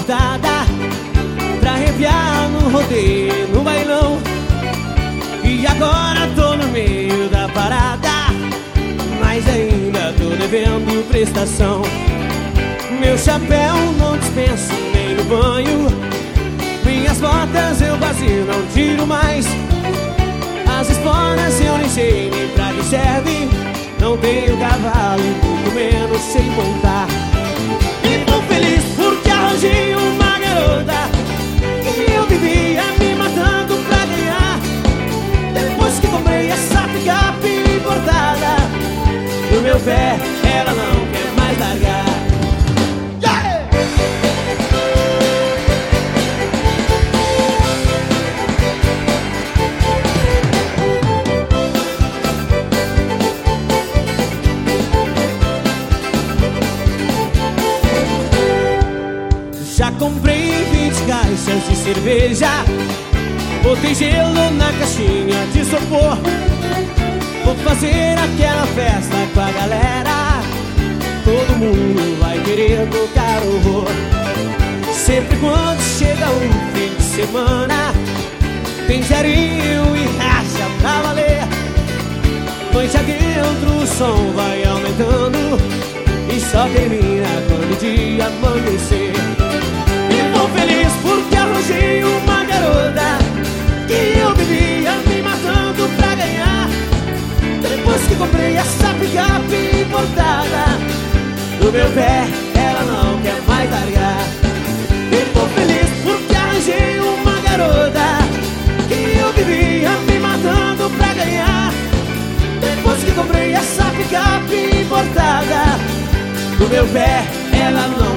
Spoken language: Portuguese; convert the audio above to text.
importada pra arrepiar no rodeio, no bailão. E agora tô no meio da parada, mas ainda tô devendo prestação. Meu chapéu não dispenso nem no banho, minhas botas eu vazio, não tiro mais. As esporas eu nem sei nem pra que serve, não tenho cavalo, muito menos sei montar. E tô feliz porque arranjei uma garota que eu vivia me matando pra ganhar. Depois que comprei essa picape importada, do meu pé ela não quer mais largar. Já comprei 20 caixas de cerveja, botei gelo na caixinha de isopor. Vou fazer aquela festa com a galera, todo mundo vai querer tocar horror. Sempre quando chega um fim de semana, tem zerinho e racha pra valer. Noite adentro o som vai aumentando e só termina quando o dia amanhecer. Feliz porque arranjei uma garota que eu vivia me matando pra ganhar. Depois que comprei essa picape importada, do meu pé ela não quer mais largar. E tô feliz porque arranjei uma garota que eu vivia me matando pra ganhar. Depois que comprei essa picape importada, do meu pé ela não